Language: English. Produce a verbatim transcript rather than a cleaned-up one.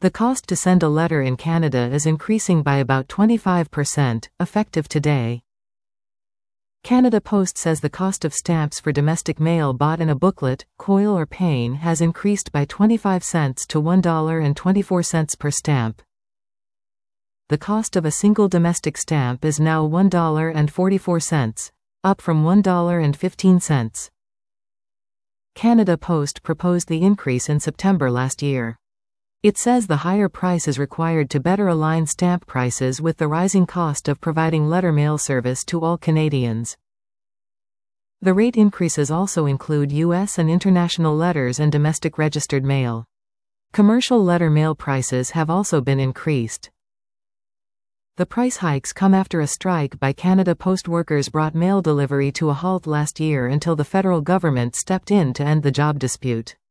The cost to send a letter in Canada is increasing by about twenty-five percent, effective today. Canada Post says the cost of stamps for domestic mail bought in a booklet, coil or pane has increased by twenty-five cents to one dollar and twenty-four cents per stamp. The cost of a single domestic stamp is now one dollar and forty-four cents, up from one dollar and fifteen cents. Canada Post proposed the increase in September last year. It says the higher price is required to better align stamp prices with the rising cost of providing letter mail service to all Canadians. The rate increases also include U S and international letters and domestic registered mail. Commercial letter mail prices have also been increased. The price hikes come after a strike by Canada Post workers brought mail delivery to a halt last year until the federal government stepped in to end the job dispute.